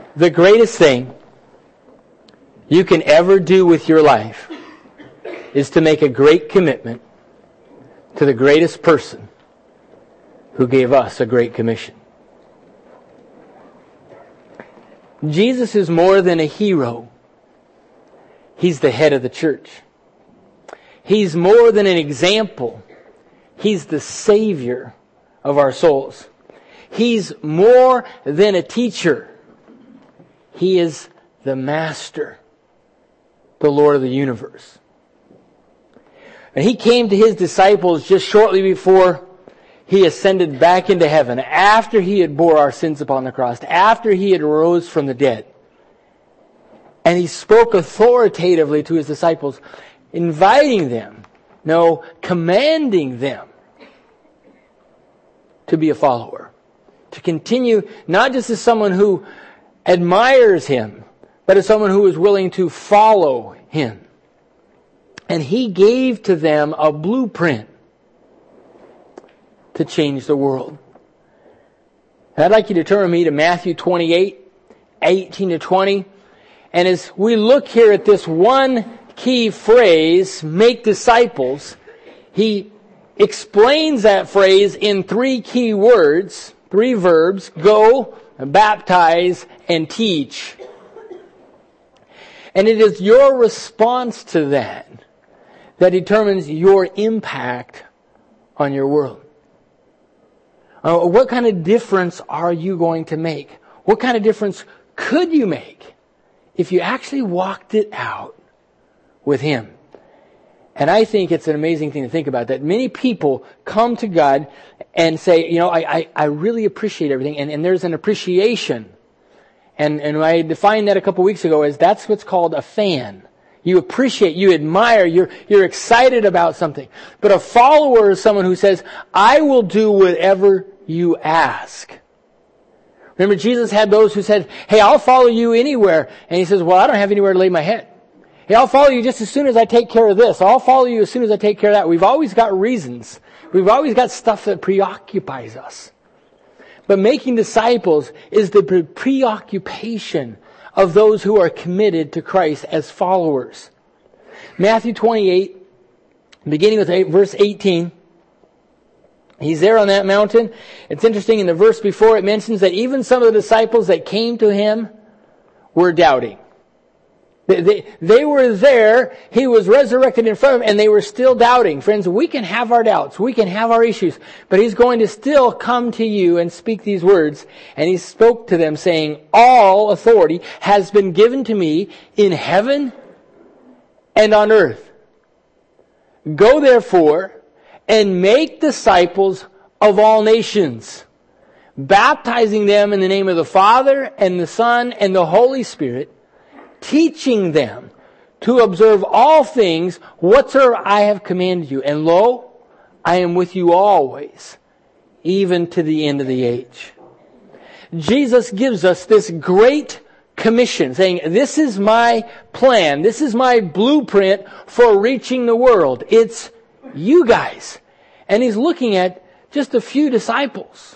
The greatest thing you can ever do with your life is to make a great commitment to the greatest person who gave us a great commission. Jesus is more than a hero. He's the head of the church. He's more than an example. He's the Savior of our souls. He's more than a teacher. He is the Master, the Lord of the universe. And He came to His disciples just shortly before He ascended back into heaven, after He had bore our sins upon the cross, after He had rose from the dead. And He spoke authoritatively to His disciples, inviting them, commanding them to be a follower. To continue, not just as someone who admires Him, but as someone who is willing to follow Him. And He gave to them a blueprint to change the world. And I'd like you to turn with me to Matthew 28, 18 to 20. And as we look here at this one key phrase, make disciples, He explains that phrase in three key words, three verbs: go, baptize, and teach. And it is your response to that determines your impact on your world. What kind of difference are you going to make? What kind of difference could you make if you actually walked it out with Him? And I think it's an amazing thing to think about, that many people come to God and say, I really appreciate everything. And there's an appreciation. And I defined that a couple weeks ago as that's what's called a fan. You appreciate, you admire, you're excited about something. But a follower is someone who says, I will do whatever you ask. Remember, Jesus had those who said, hey, I'll follow you anywhere. And He says, well, I don't have anywhere to lay my head. Hey, I'll follow you just as soon as I take care of this. I'll follow you as soon as I take care of that. We've always got reasons. We've always got stuff that preoccupies us. But making disciples is the preoccupation of those who are committed to Christ as followers. Matthew 28, beginning with verse 18. He's there on that mountain. It's interesting, in the verse before it mentions that even some of the disciples that came to Him were doubting. They were there. He was resurrected in front of them, and they were still doubting. Friends, we can have our doubts. We can have our issues. But He's going to still come to you and speak these words. And He spoke to them saying, all authority has been given to me in heaven and on earth. Go therefore and make disciples of all nations, baptizing them in the name of the Father and the Son and the Holy Spirit, teaching them to observe all things whatsoever I have commanded you. And lo, I am with you always, even to the end of the age. Jesus gives us this great commission, saying, this is my plan, this is my blueprint for reaching the world. It's you guys. And He's looking at just a few disciples.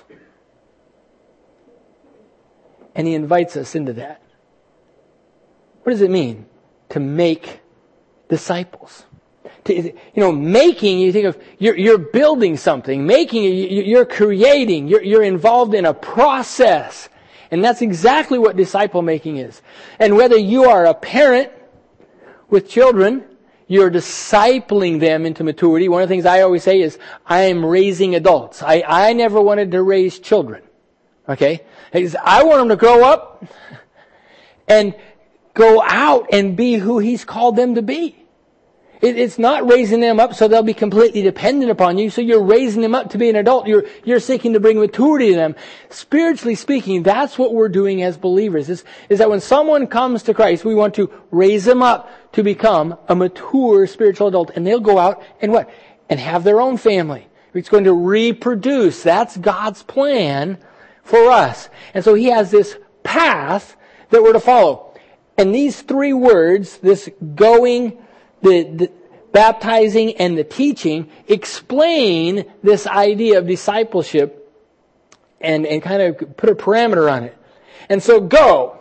And He invites us into that. What does it mean to make disciples? Making, you think of, you're building something. Making, you're creating. You're involved in a process. And that's exactly what disciple making is. And whether you are a parent with children, you're discipling them into maturity. One of the things I always say is, I am raising adults. I never wanted to raise children. Okay? I want them to grow up and go out and be who He's called them to be. It's not raising them up so they'll be completely dependent upon you. So you're raising them up to be an adult. You're seeking to bring maturity to them. Spiritually speaking, that's what we're doing as believers. Is that when someone comes to Christ, we want to raise them up to become a mature spiritual adult. And they'll go out and what? And have their own family. It's going to reproduce. That's God's plan for us. And so He has this path that we're to follow. And these three words, this going, the baptizing, and the teaching, explain this idea of discipleship and kind of put a parameter on it. And so go.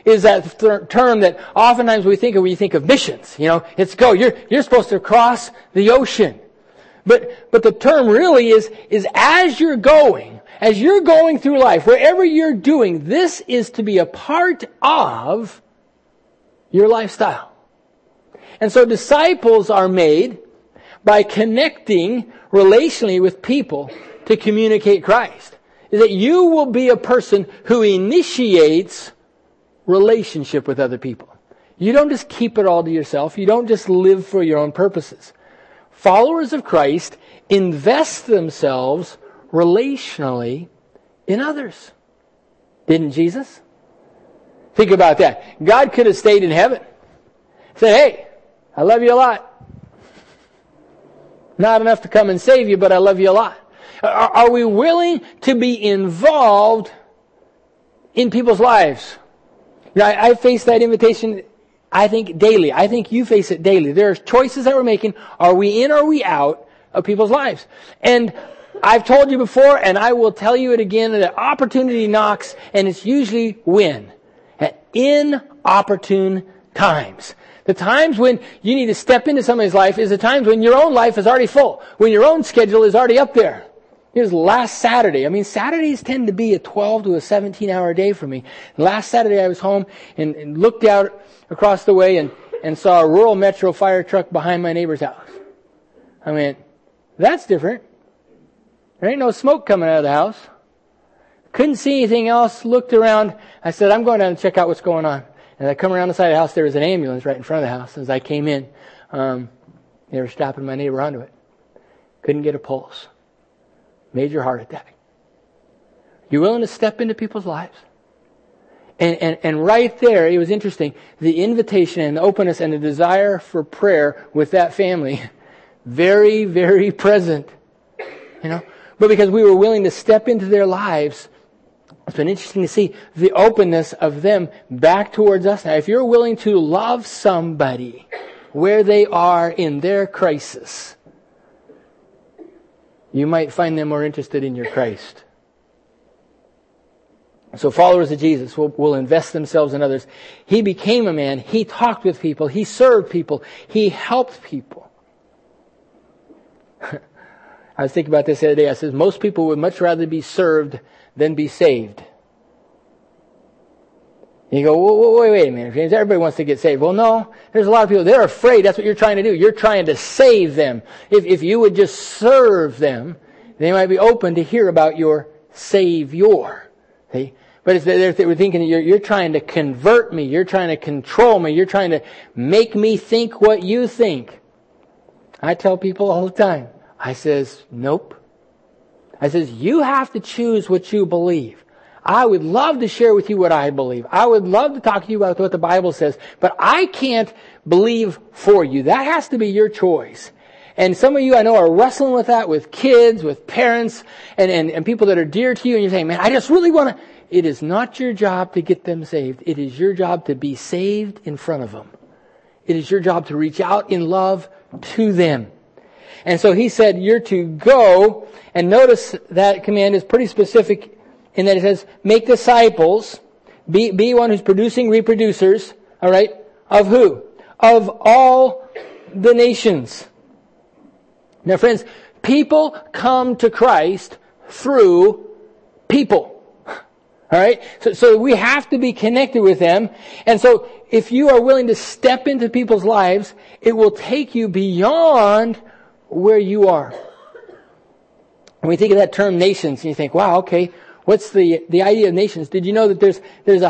is that term that oftentimes we think of when you think of missions. It's go. You're supposed to cross the ocean. But the term really is as you're going through life, wherever you're doing, this is to be a part of your lifestyle. And so disciples are made by connecting relationally with people to communicate Christ. Is that you will be a person who initiates relationship with other people. You don't just keep it all to yourself. You don't just live for your own purposes. Followers of Christ invest themselves relationally in others. Didn't Jesus? Think about that. God could have stayed in heaven. Said, hey, I love you a lot. Not enough to come and save you, but I love you a lot. Are we willing to be involved in people's lives? I face that invitation, I think, daily. I think you face it daily. There are choices that we're making. Are we in or are we out of people's lives? And I've told you before, and I will tell you it again, that opportunity knocks, and it's usually when? At inopportune times. The times when you need to step into somebody's life is the times when your own life is already full, when your own schedule is already up there. It was last Saturday. Saturdays tend to be a 12 to a 17-hour day for me. Last Saturday I was home and looked out across the way and saw a rural metro fire truck behind my neighbor's house. I went, that's different. There ain't no smoke coming out of the house. Couldn't see anything else. Looked around. I said, I'm going down and check out what's going on. And I come around the side of the house. There was an ambulance right in front of the house. As I came in, they were strapping my neighbor onto it. Couldn't get a pulse. Major heart attack. You willing to step into people's lives? And right there, it was interesting. The invitation and the openness and the desire for prayer with that family, very, very present. But because we were willing to step into their lives, it's been interesting to see the openness of them back towards us. Now, if you're willing to love somebody where they are in their crisis, you might find them more interested in your Christ. So followers of Jesus will invest themselves in others. He became a man. He talked with people. He served people. He helped people. I was thinking about this the other day. I said, most people would much rather be served than be saved. And you go, wait a minute, James. Everybody wants to get saved. Well, no. There's a lot of people. They're afraid. That's what you're trying to do. You're trying to save them. If you would just serve them, they might be open to hear about your Savior. See? But they're thinking you're trying to convert me. You're trying to control me. You're trying to make me think what you think. I tell people all the time. I says, nope. I says, you have to choose what you believe. I would love to share with you what I believe. I would love to talk to you about what the Bible says, but I can't believe for you. That has to be your choice. And some of you I know are wrestling with that, with kids, with parents, and people that are dear to you, and you're saying, man, I just really want to. It is not your job to get them saved. It is your job to be saved in front of them. It is your job to reach out in love to them. And so he said, you're to go, and notice that command is pretty specific in that it says, make disciples, be one who's producing reproducers, all right, of who? Of all the nations. Now friends, people come to Christ through people. All right? So we have to be connected with them. And so if you are willing to step into people's lives, it will take you beyond where you are. When we think of that term nations, and you think, wow, okay, what's the idea of nations? Did you know that there's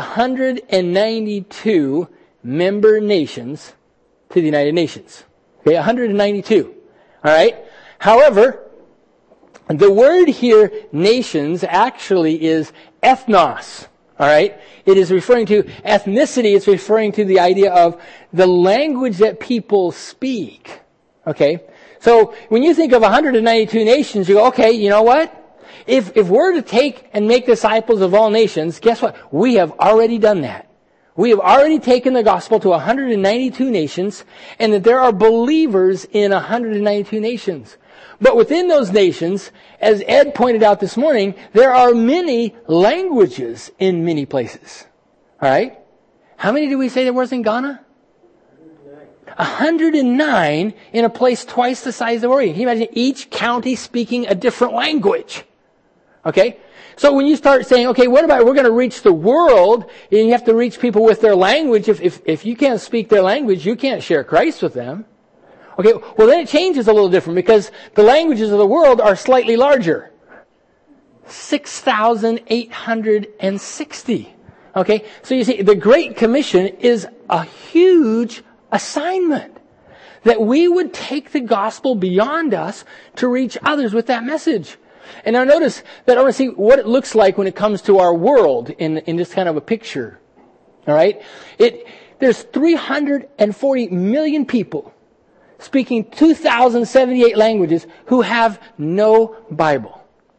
192 member nations to the United Nations? Okay, 192. All right? However, the word here, nations, actually is ethnos. All right? It is referring to ethnicity. It's referring to the idea of the language that people speak. Okay? So when you think of 192 nations, you go, okay, you know what? If we're to take and make disciples of all nations, guess what? We have already done that. We have already taken the gospel to 192 nations, and that there are believers in 192 nations. But within those nations, as Ed pointed out this morning, there are many languages in many places. All right? How many did we say there was in Ghana? 109 in a place twice the size of Oregon. Can you imagine each county speaking a different language? Okay? So when you start saying, okay, what about we're going to reach the world, and you have to reach people with their language. If you can't speak their language, you can't share Christ with them. Okay, well then it changes a little different because the languages of the world are slightly larger. 6,860. Okay, so you see, the Great Commission is a huge assignment. That we would take the gospel beyond us to reach others with that message. And now notice that I want to see what it looks like when it comes to our world in this kind of a picture. Alright? There's 340 million people speaking 2,078 languages who have no Bible.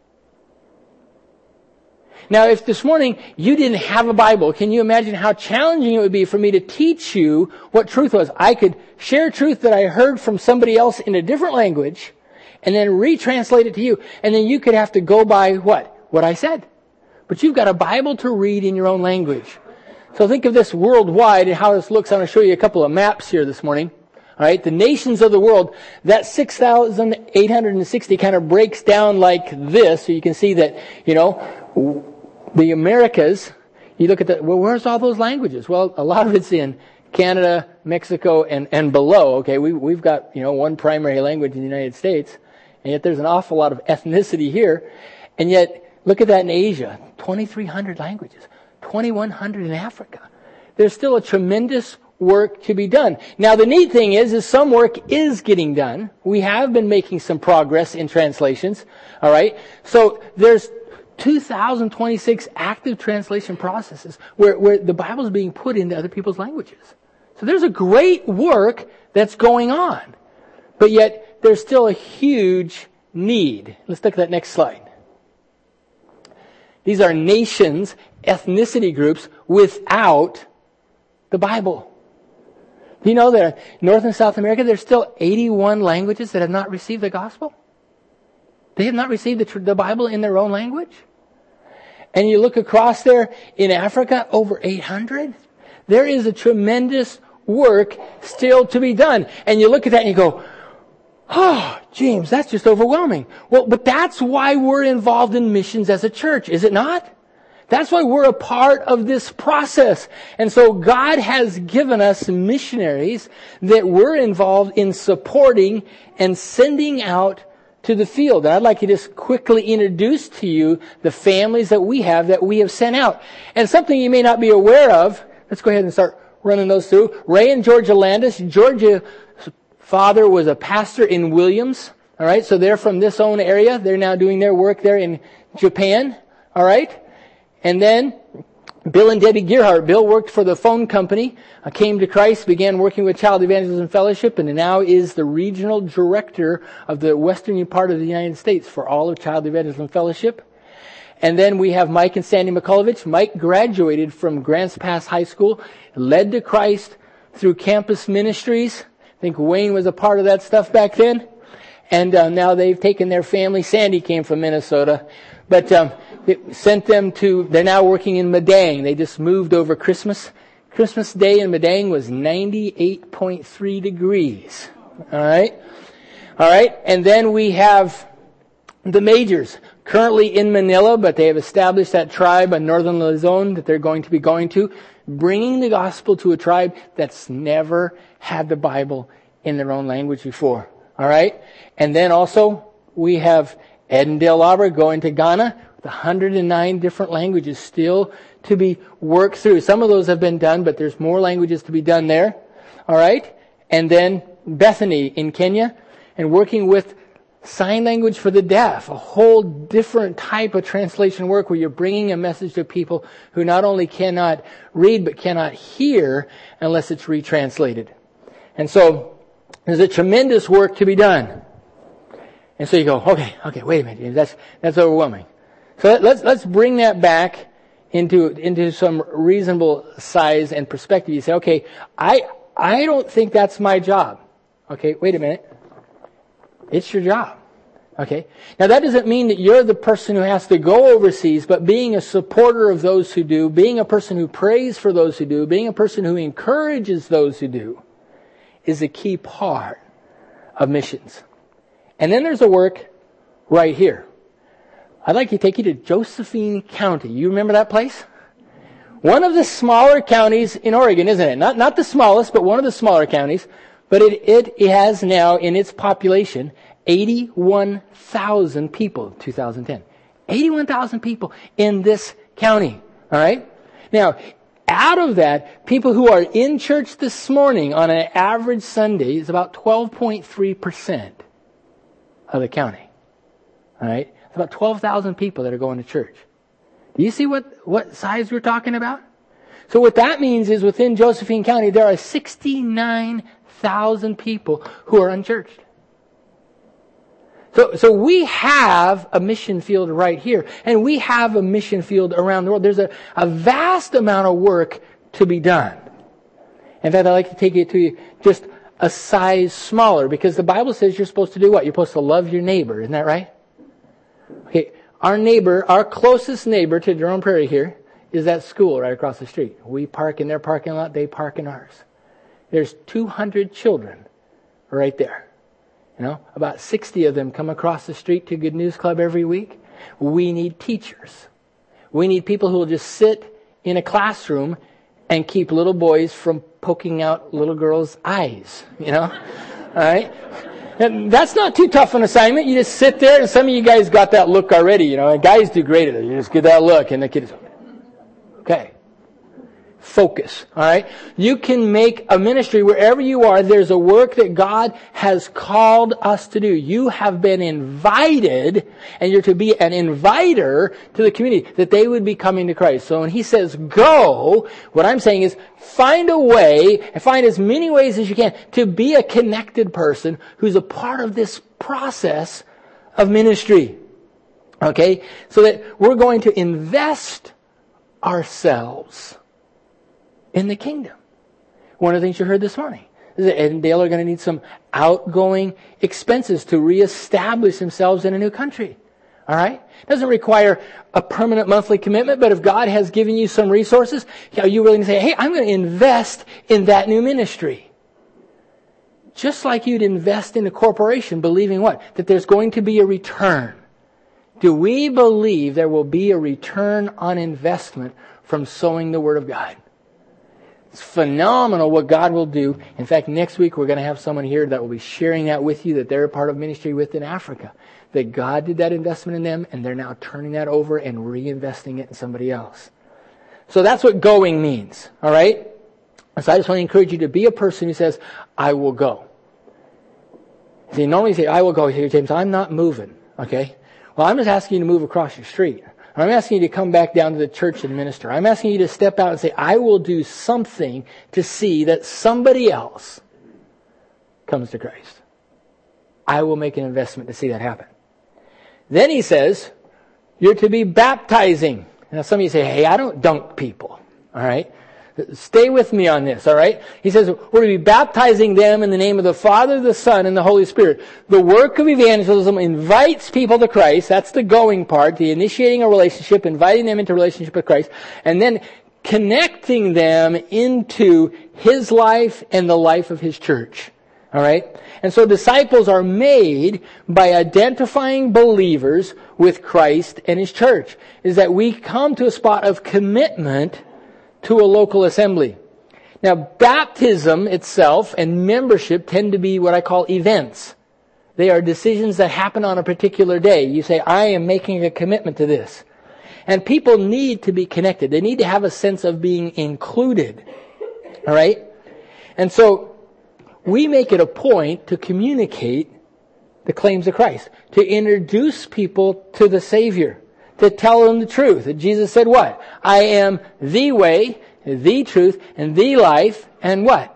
Now, if this morning you didn't have a Bible, can you imagine how challenging it would be for me to teach you what truth was? I could share truth that I heard from somebody else in a different language and then retranslate it to you. And then you could have to go by what? What I said. But you've got a Bible to read in your own language. So think of this worldwide and how this looks. I'm going to show you a couple of maps here this morning. All right, the nations of the world, that 6,860 kind of breaks down like this. So you can see that, the Americas, you look at where's all those languages? Well, a lot of it's in Canada, Mexico, and below. Okay, we've got, one primary language in the United States, and yet there's an awful lot of ethnicity here. And yet, look at that in Asia, 2,300 languages, 2,100 in Africa. There's still a tremendous work to be done. Now, the neat thing is some work is getting done. We have been making some progress in translations. All right, so there's 2,026 active translation processes where the Bible is being put into other people's languages. So there's a great work that's going on. But yet, there's still a huge need. Let's look at that next slide. These are nations, ethnicity groups without the Bible. Do you know that in North and South America, there's still 81 languages that have not received the gospel? They have not received the Bible in their own language. And you look across there in Africa, over 800. There is a tremendous work still to be done. And you look at that and you go, oh, James, that's just overwhelming. Well, but that's why we're involved in missions as a church, is it not? That's why we're a part of this process. And so God has given us missionaries that we're involved in supporting and sending out to the field. And I'd like to just quickly introduce to you the families that we have sent out. And something you may not be aware of, let's go ahead and start running those through. Ray and Georgia Landis. Georgia's father was a pastor in Williams. All right, so they're from this own area. They're now doing their work there in Japan. All right. And then Bill and Debbie Gearhart. Bill worked for the phone company, came to Christ, began working with Child Evangelism Fellowship, and now is the regional director of the western part of the United States for all of Child Evangelism Fellowship. And then we have Mike and Sandy McCullovich. Mike graduated from Grants Pass High School, led to Christ through campus ministries. I think Wayne was a part of that stuff back then. And now they've taken their family. Sandy came from Minnesota. But it sent them they're now working in Madang. They just moved over Christmas. Christmas Day in Madang was 98.3 degrees. All right. And then we have the Majors, currently in Manila, but they have established that tribe in northern Luzon that they're going to be going to, bringing the gospel to a tribe that's never had the Bible in their own language before. All right. And then also we have Ed and Dale Lauber going to Ghana with 109 different languages still to be worked through. Some of those have been done, but there's more languages to be done there. All right. And then Bethany in Kenya and working with sign language for the deaf, a whole different type of translation work where you're bringing a message to people who not only cannot read but cannot hear unless it's retranslated. And so there's a tremendous work to be done. And so you go, okay, wait a minute, that's overwhelming. So let's bring that back into some reasonable size and perspective. You say, okay, I don't think that's my job. Okay, wait a minute. It's your job. Okay? Now that doesn't mean that you're the person who has to go overseas, but being a supporter of those who do, being a person who prays for those who do, being a person who encourages those who do, is a key part of missions. And then there's a work right here. I'd like to take you to Josephine County. You remember that place? One of the smaller counties in Oregon, isn't it? Not the smallest, but one of the smaller counties. But it has now in its population 81,000 people in 2010. 81,000 people in this county. All right? Now, out of that, people who are in church this morning on an average Sunday is about 12.3% of the county. All right? It's about 12,000 people that are going to church. Do you see what size we're talking about? So what that means is within Josephine County, there are 69,000 people who are unchurched. So we have a mission field right here, and we have a mission field around the world. There's a vast amount of work to be done. In fact, I'd like to take it to just a size smaller, because the Bible says you're supposed to do what? You're supposed to love your neighbor. Isn't that right? Okay, our neighbor, our closest neighbor to Jerome Prairie here is that school right across the street. We park in their parking lot, they park in ours. There's 200 children right there. You know, about 60 of them come across the street to Good News Club every week. We need teachers. We need people who will just sit in a classroom and keep little boys from poking out little girls' eyes, you know? All right? And that's not too tough an assignment. You just sit there, and some of you guys got that look already, you know, and guys do great at it. You just get that look, and the kid is, okay. Focus, all right? You can make a ministry wherever you are. There's a work that God has called us to do. You have been invited, and you're to be an inviter to the community, that they would be coming to Christ. So when he says go, what I'm saying is find a way, and find as many ways as you can to be a connected person who's a part of this process of ministry. Okay? So that we're going to invest ourselves in the kingdom. One of the things you heard this morning is that Ed and Dale are going to need some outgoing expenses to reestablish themselves in a new country. All right? It doesn't require a permanent monthly commitment, but if God has given you some resources, are you willing to say, hey, I'm going to invest in that new ministry? Just like you'd invest in a corporation, believing what? That there's going to be a return. Do we believe there will be a return on investment from sowing the Word of God? It's phenomenal what God will do. In fact, next week we're going to have someone here that will be sharing that with you, that they're a part of ministry with in Africa. That God did that investment in them, and they're now turning that over and reinvesting it in somebody else. So that's what going means. All right? So I just want to encourage you to be a person who says, I will go. See, normally you say, I will go here, James. I'm not moving. Okay? Well, I'm just asking you to move across your street. I'm asking you to come back down to the church and minister. I'm asking you to step out and say, I will do something to see that somebody else comes to Christ. I will make an investment to see that happen. Then he says, you're to be baptizing. Now some of you say, hey, I don't dunk people. All right? Stay with me on this, all right? He says, we're going to be baptizing them in the name of the Father, the Son, and the Holy Spirit. The work of evangelism invites people to Christ. That's the going part, the initiating a relationship, inviting them into relationship with Christ, and then connecting them into His life and the life of His church. All right? And so disciples are made by identifying believers with Christ and His church. Is that we come to a spot of commitment to a local assembly. Now, baptism itself and membership tend to be what I call events. They are decisions that happen on a particular day. You say, I am making a commitment to this. And people need to be connected. They need to have a sense of being included. All right? And so, we make it a point to communicate the claims of Christ. To introduce people to the Savior. To tell them the truth. That Jesus said what? I am the way, the truth, and the life, and what?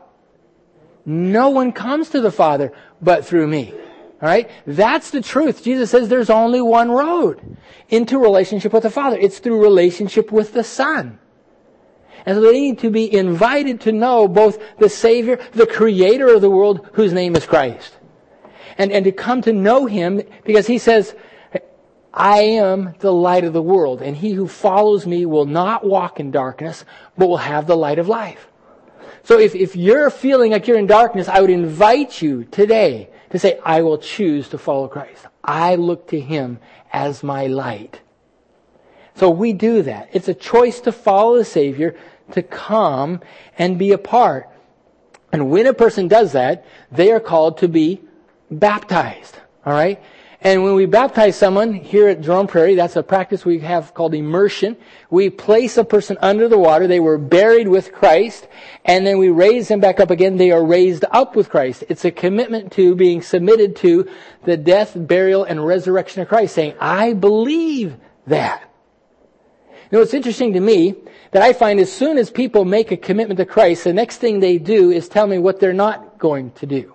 No one comes to the Father but through me. All right? That's the truth. Jesus says there's only one road into relationship with the Father. It's through relationship with the Son. And so they need to be invited to know both the Savior, the Creator of the world, whose name is Christ. and to come to know Him, because He says, I am the light of the world, and he who follows me will not walk in darkness, but will have the light of life. So if you're feeling like you're in darkness, I would invite you today to say, I will choose to follow Christ. I look to Him as my light. So we do that. It's a choice to follow the Savior, to come and be a part. And when a person does that, they are called to be baptized. All right? And when we baptize someone here at Jerome Prairie, that's a practice we have called immersion. We place a person under the water. They were buried with Christ, and then we raise them back up again. They are raised up with Christ. It's a commitment to being submitted to the death, burial, and resurrection of Christ, saying, I believe that. You know, it's interesting to me that I find as soon as people make a commitment to Christ, the next thing they do is tell me what they're not going to do.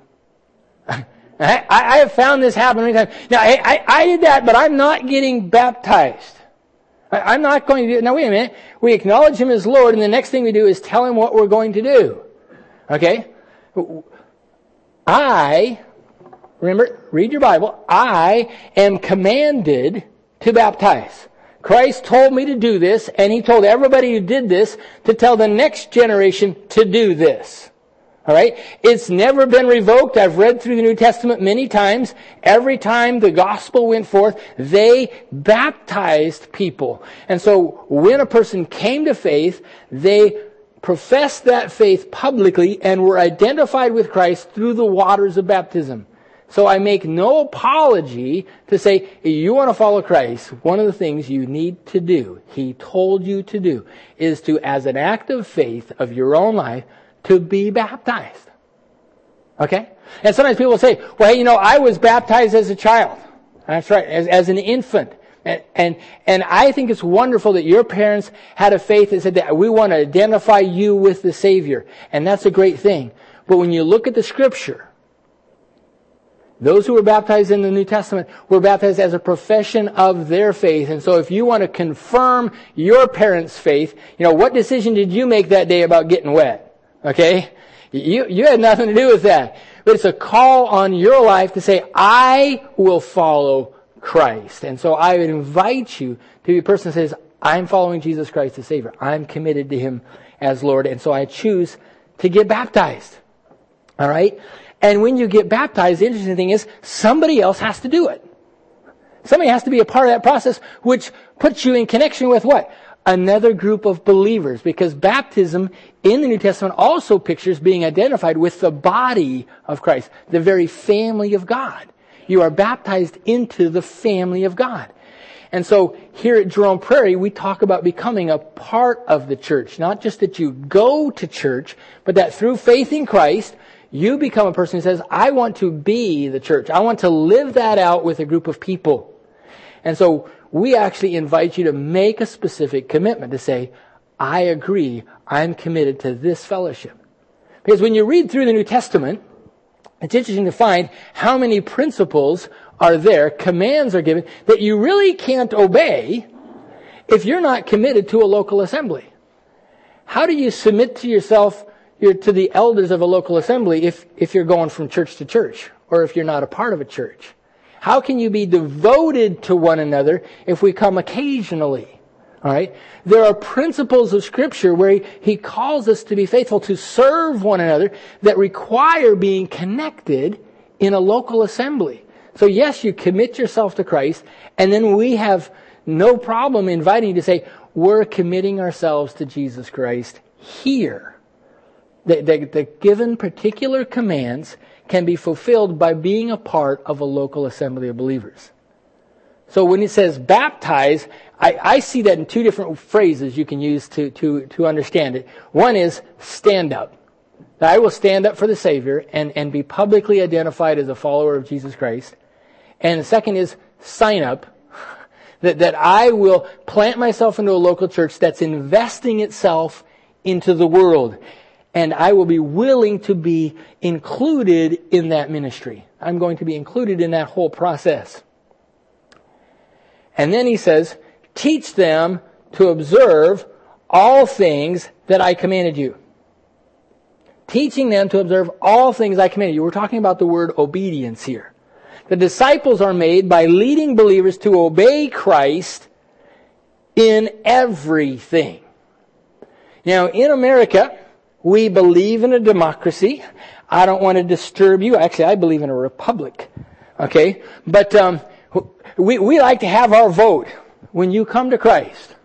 I have found this happen many times. Now, I did that, but I'm not getting baptized. I'm not going to do it. Now, wait a minute. We acknowledge Him as Lord, and the next thing we do is tell Him what we're going to do. Okay? Remember, read your Bible. I am commanded to baptize. Christ told me to do this, and He told everybody who did this to tell the next generation to do this. All right? It's never been revoked. I've read through the New Testament many times. Every time the gospel went forth, they baptized people. And so when a person came to faith, they professed that faith publicly and were identified with Christ through the waters of baptism. So I make no apology to say, you want to follow Christ, one of the things you need to do, He told you to do, is to, as an act of faith of your own life, to be baptized. Okay? And sometimes people say, well, hey, I was baptized as a child. That's right, as an infant. And I think it's wonderful that your parents had a faith that said that we want to identify you with the Savior. And that's a great thing. But when you look at the Scripture, those who were baptized in the New Testament were baptized as a profession of their faith. And so if you want to confirm your parents' faith, what decision did you make that day about getting wet? Okay? You had nothing to do with that. But it's a call on your life to say, I will follow Christ. And so I would invite you to be a person that says, I'm following Jesus Christ as Savior. I'm committed to Him as Lord. And so I choose to get baptized. All right? And when you get baptized, the interesting thing is somebody else has to do it. Somebody has to be a part of that process, which puts you in connection with what? Another group of believers, because baptism in the New Testament also pictures being identified with the body of Christ, the very family of God. You are baptized into the family of God. And so here at Jerome Prairie, we talk about becoming a part of the church. Not just that you go to church, but that through faith in Christ, you become a person who says, I want to be the church. I want to live that out with a group of people. And so we actually invite you to make a specific commitment to say, I agree, I'm committed to this fellowship. Because when you read through the New Testament, it's interesting to find how many principles are there, commands are given, that you really can't obey if you're not committed to a local assembly. How do you submit to yourself, to the elders of a local assembly if you're going from church to church, or if you're not a part of a church? How can you be devoted to one another if we come occasionally? All right? There are principles of Scripture where He calls us to be faithful, to serve one another, that require being connected in a local assembly. So yes, you commit yourself to Christ, and then we have no problem inviting you to say, we're committing ourselves to Jesus Christ here. The given particular commands can be fulfilled by being a part of a local assembly of believers. So when it says baptize, I see that in two different phrases you can use to understand it. One is stand up. That I will stand up for the Savior and be publicly identified as a follower of Jesus Christ. And the second is sign up. That I will plant myself into a local church that's investing itself into the world. And I will be willing to be included in that ministry. I'm going to be included in that whole process. And then he says, teach them to observe all things that I commanded you. Teaching them to observe all things I commanded you. We're talking about the word obedience here. The disciples are made by leading believers to obey Christ in everything. Now, in America, we believe in a democracy. I don't want to disturb you. Actually, I believe in a republic. Okay? But we like to have our vote. When you come to Christ,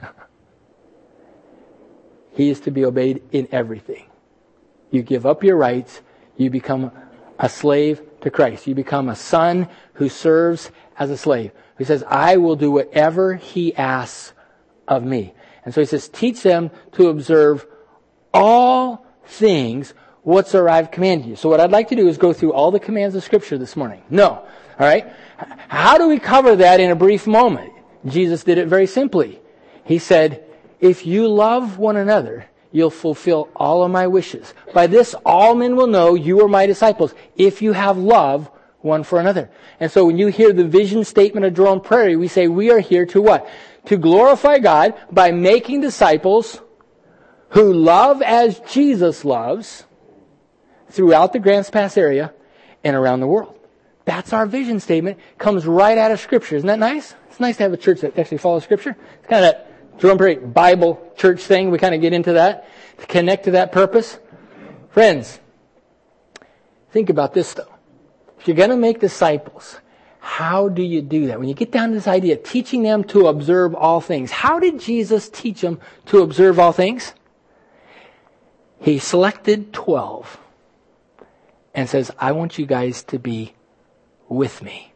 He is to be obeyed in everything. You give up your rights. You become a slave to Christ. You become a son who serves as a slave. He says, I will do whatever He asks of me. And so He says, teach them to observe all things whatsoever I've commanded you. So what I'd like to do is go through all the commands of Scripture this morning. No. All right? How do we cover that in a brief moment? Jesus did it very simply. He said, if you love one another, you'll fulfill all of my wishes. By this, all men will know you are my disciples, if you have love one for another. And so when you hear the vision statement of Jerome Prairie, we say we are here to what? To glorify God by making disciples who love as Jesus loves throughout the Grants Pass area and around the world. That's our vision statement. Comes right out of Scripture. Isn't that nice? It's nice to have a church that actually follows Scripture. It's kind of that Jerome Prairie Bible church thing. We kind of get into that to connect to that purpose. Friends, think about this though. If you're going to make disciples, how do you do that? When you get down to this idea, teaching them to observe all things. How did Jesus teach them to observe all things? He selected 12 and says, I want you guys to be with me.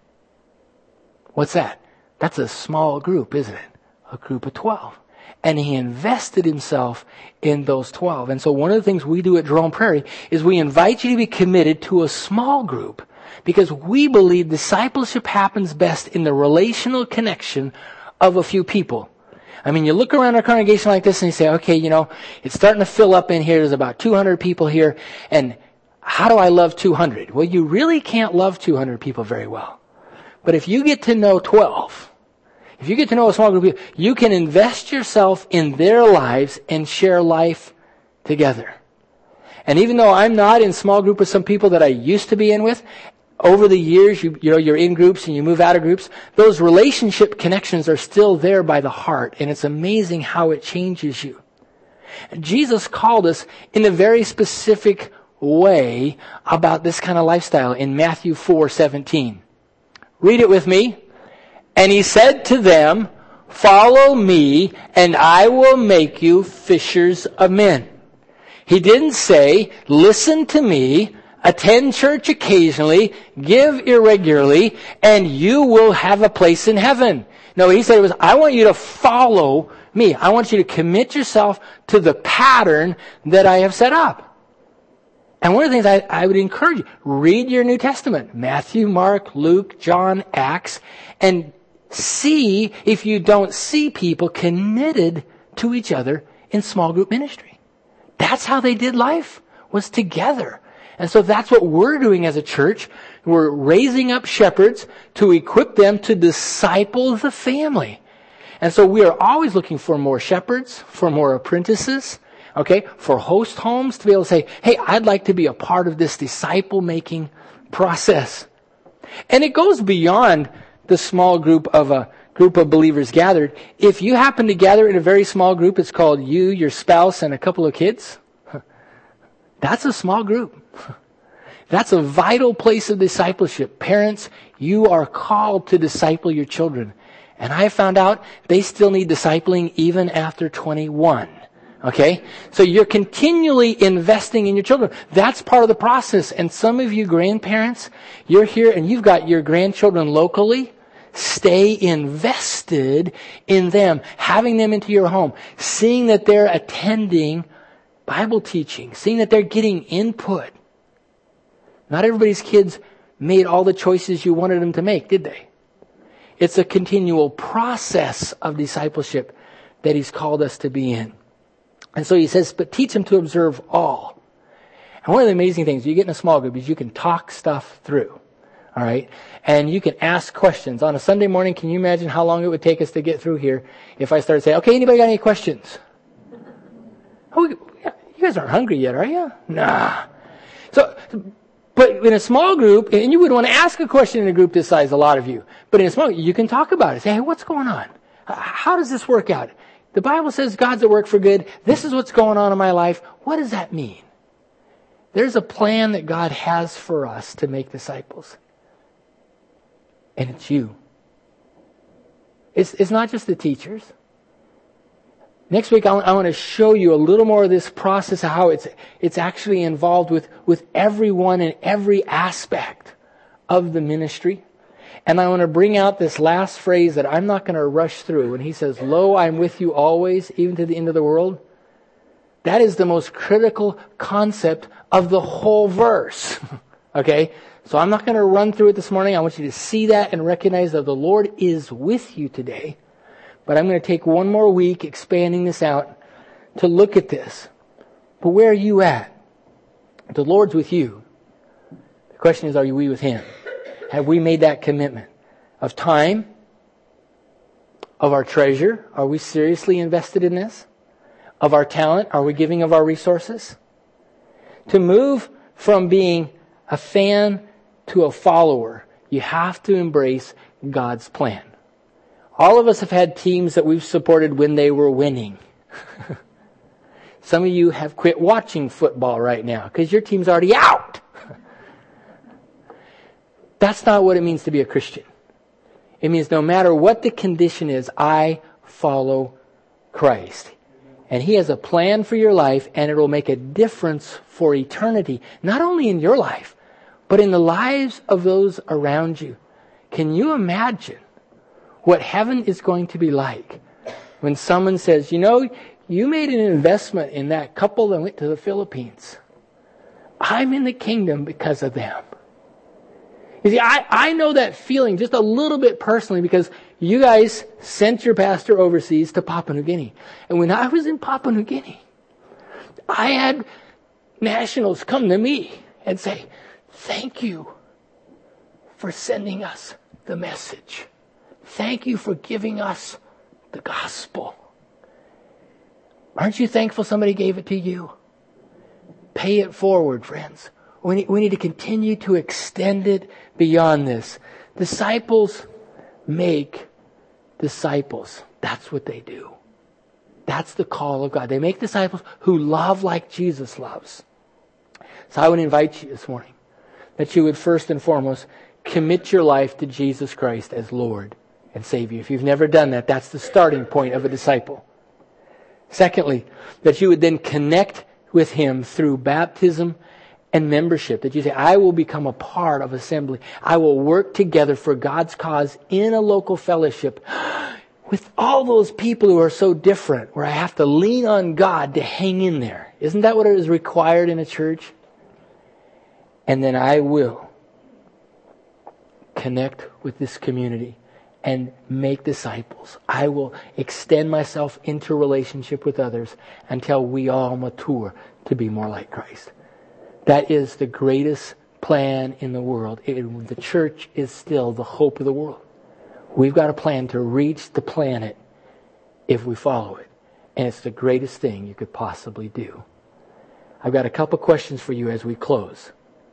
What's that? That's a small group, isn't it? A group of 12. And He invested Himself in those 12. And so one of the things we do at Jerome Prairie is we invite you to be committed to a small group because we believe discipleship happens best in the relational connection of a few people. I mean, you look around a congregation like this and you say, okay, it's starting to fill up in here. There's about 200 people here. And how do I love 200? Well, you really can't love 200 people very well. But if you get to know 12, if you get to know a small group of people, you can invest yourself in their lives and share life together. And even though I'm not in small group with some people that I used to be in with, over the years, you're in groups and you move out of groups, those relationship connections are still there by the heart. And it's amazing how it changes you. And Jesus called us in a very specific way about this kind of lifestyle in Matthew 4:17. Read it with me. And He said to them, follow me and I will make you fishers of men. He didn't say, listen to me, attend church occasionally, give irregularly, and you will have a place in heaven. No, He said I want you to follow me. I want you to commit yourself to the pattern that I have set up. And one of the things I would encourage you, read your New Testament, Matthew, Mark, Luke, John, Acts, and see if you don't see people committed to each other in small group ministry. That's how they did life, was together. And so that's what we're doing as a church. We're raising up shepherds to equip them to disciple the family. And so we are always looking for more shepherds, for more apprentices, okay, for host homes to be able to say, hey, I'd like to be a part of this disciple-making process. And it goes beyond the small group of a group of believers gathered. If you happen to gather in a very small group, it's called you, your spouse, and a couple of kids. That's a small group. That's a vital place of discipleship. Parents, you are called to disciple your children. And I found out they still need discipling even after 21. Okay? So you're continually investing in your children. That's part of the process. And some of you grandparents, you're here and you've got your grandchildren locally. Stay invested in them, having them into your home, seeing that they're attending Bible teaching, seeing that they're getting input. Not everybody's kids made all the choices you wanted them to make, did they? It's a continual process of discipleship that He's called us to be in. And so He says, but teach them to observe all. And one of the amazing things you get in a small group is you can talk stuff through. All right? And you can ask questions. On a Sunday morning, can you imagine how long it would take us to get through here if I started saying, okay, anybody got any questions? Oh, you guys aren't hungry yet, are you? Nah. So But in a small group, and you would want to ask a question in a group this size, a lot of you. But in a small group, you can talk about it. Say, hey, what's going on? How does this work out? The Bible says God's at work for good. This is what's going on in my life. What does that mean? There's a plan that God has for us to make disciples. And it's you. It's not just the teachers. Next week, I want to show you a little more of this process of how it's actually involved with everyone in every aspect of the ministry. And I want to bring out this last phrase that I'm not going to rush through. When he says, "Lo, I'm with you always, even to the end of the world." That is the most critical concept of the whole verse. Okay? So I'm not going to run through it this morning. I want you to see that and recognize that the Lord is with you today. But I'm going to take one more week expanding this out to look at this. But where are you at? The Lord's with you. The question is, are we with Him? Have we made that commitment of time, of our treasure? Are we seriously invested in this? Of our talent? Are we giving of our resources? To move from being a fan to a follower, you have to embrace God's plan. All of us have had teams that we've supported when they were winning. Some of you have quit watching football right now because your team's already out. That's not what it means to be a Christian. It means no matter what the condition is, I follow Christ. And He has a plan for your life, and it will make a difference for eternity. Not only in your life, but in the lives of those around you. Can you imagine what heaven is going to be like when someone says, you know, you made an investment in that couple that went to the Philippines. I'm in the kingdom because of them. You see, I know that feeling just a little bit personally because you guys sent your pastor overseas to Papua New Guinea. And when I was in Papua New Guinea, I had nationals come to me and say, thank you for sending us the message. Thank you for giving us the gospel. Aren't you thankful somebody gave it to you? Pay it forward, friends. We need to continue to extend it beyond this. Disciples make disciples. That's what they do. That's the call of God. They make disciples who love like Jesus loves. So I would invite you this morning that you would first and foremost commit your life to Jesus Christ as Lord and Savior. If you've never done that, that's the starting point of a disciple. Secondly, that you would then connect with Him through baptism and membership. That you say, I will become a part of assembly. I will work together for God's cause in a local fellowship with all those people who are so different, where I have to lean on God to hang in there. Isn't that what is required in a church? And then I will connect with this community and make disciples. I will extend myself into relationship with others until we all mature to be more like Christ. That is the greatest plan in the world. The church is still the hope of the world. We've got a plan to reach the planet if we follow it. And it's the greatest thing you could possibly do. I've got a couple questions for you as we close.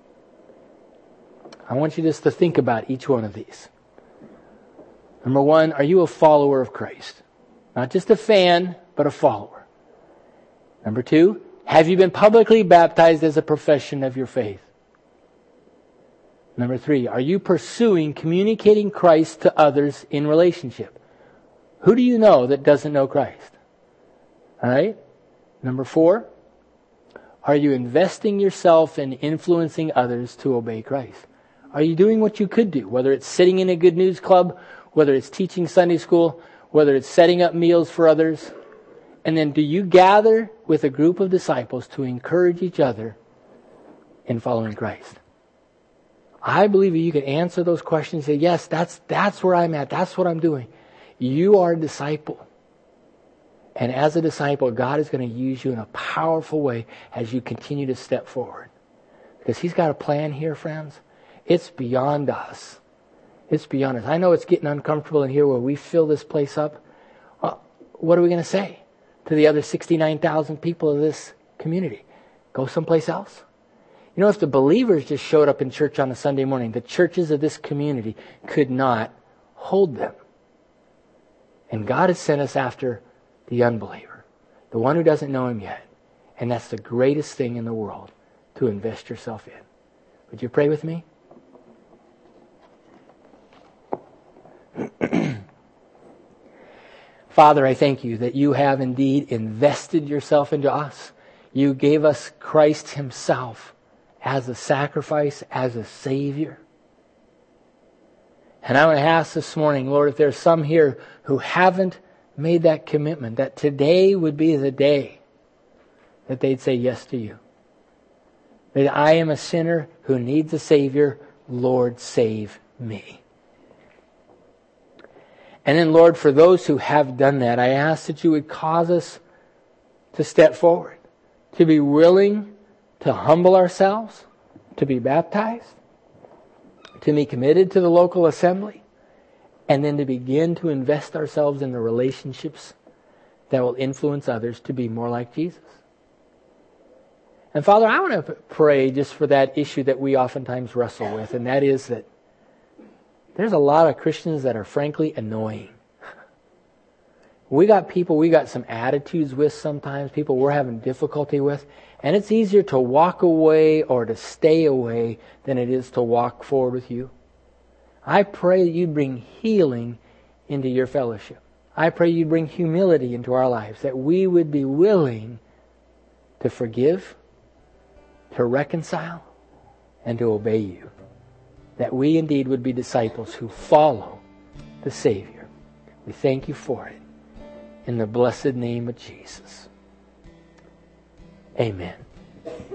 I want you just to think about each one of these. Number one, are you a follower of Christ? Not just a fan, but a follower. Number two, have you been publicly baptized as a profession of your faith? Number three, are you pursuing communicating Christ to others in relationship? Who do you know that doesn't know Christ? All right? Number four, are you investing yourself in influencing others to obey Christ? Are you doing what you could do? Whether it's sitting in a good news club, whether it's teaching Sunday school, whether it's setting up meals for others. And then do you gather with a group of disciples to encourage each other in following Christ? I believe you can answer those questions and say, yes, that's where I'm at. That's what I'm doing. You are a disciple. And as a disciple, God is going to use you in a powerful way as you continue to step forward. Because He's got a plan here, friends. It's beyond us. It's beyond us. I know it's getting uncomfortable in here where we fill this place up. What are we going to say to the other 69,000 people of this community? Go someplace else? You know, if the believers just showed up in church on a Sunday morning, the churches of this community could not hold them. And God has sent us after the unbeliever, the one who doesn't know Him yet. And that's the greatest thing in the world to invest yourself in. Would you pray with me? Father, I thank you that you have indeed invested yourself into us. You gave us Christ Himself as a sacrifice, as a Savior. And I want to ask this morning, Lord, if there's some here who haven't made that commitment, that today would be the day that they'd say yes to you. That I am a sinner who needs a Savior. Lord, save me. And then, Lord, for those who have done that, I ask that you would cause us to step forward, to be willing to humble ourselves, to be baptized, to be committed to the local assembly, and then to begin to invest ourselves in the relationships that will influence others to be more like Jesus. And Father, I want to pray just for that issue that we oftentimes wrestle with, and that is that there's a lot of Christians that are frankly annoying. We got some attitudes with sometimes, people we're having difficulty with, and it's easier to walk away or to stay away than it is to walk forward with you. I pray that you bring healing into your fellowship. I pray you bring humility into our lives, that we would be willing to forgive, to reconcile, and to obey you. That we indeed would be disciples who follow the Savior. We thank you for it. In the blessed name of Jesus. Amen.